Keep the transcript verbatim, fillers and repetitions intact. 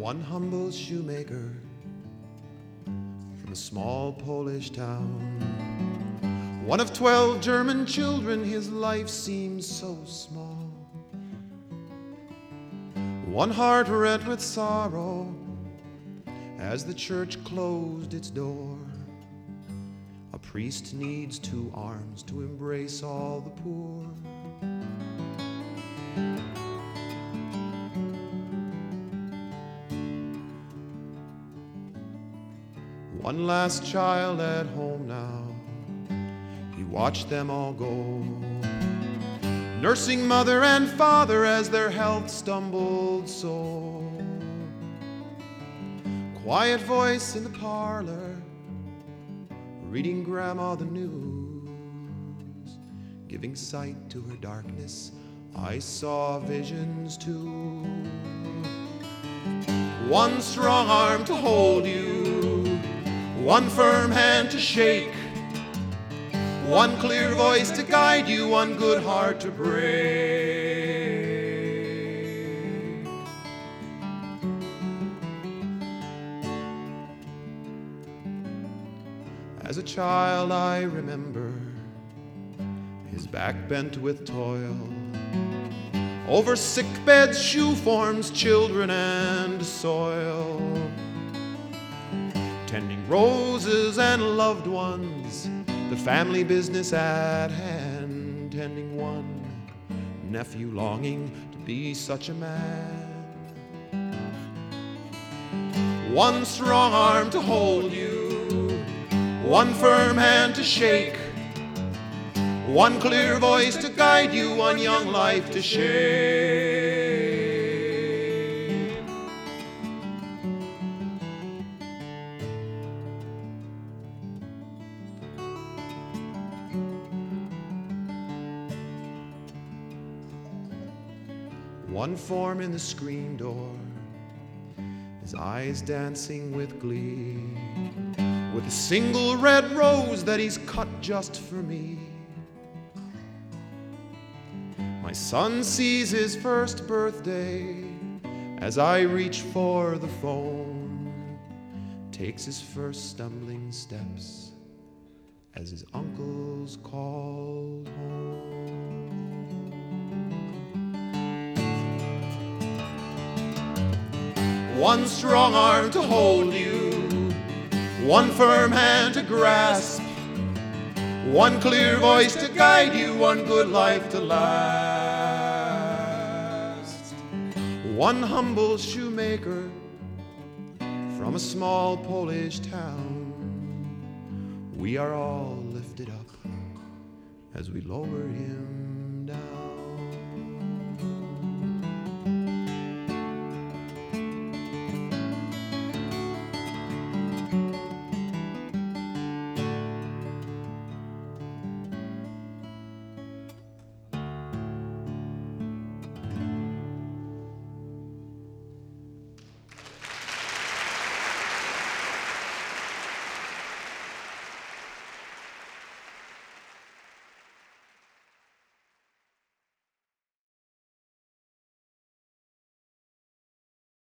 One humble shoemaker from a small Polish town. One of twelve German children, his life seems so small. One heart rent with sorrow as the church closed its door. A priest needs two arms to embrace all the poor. One last child at home now, he watched them all go, nursing mother and father as their health stumbled so. Quiet voice in the parlor, reading grandma the news, giving sight to her darkness, I saw visions too. One strong arm to hold you, one firm hand to shake, one clear voice to guide you, one good heart to break. As a child I remember his back bent with toil, over sick beds, shoe forms, children and soil, tending roses and loved ones, the family business at hand, tending one nephew longing to be such a man. One strong arm to hold you, one firm hand to shake, one clear voice to guide you, one young life to shape. One form in the screen door, his eyes dancing with glee, with a single red rose that he's cut just for me. My son sees his first birthday as I reach for the phone, takes his first stumbling steps as his uncles called home. One strong arm to hold you, one firm hand to grasp, one clear voice to guide you, one good life to last. One humble shoemaker from a small Polish town, we are all lifted up as we lower him down.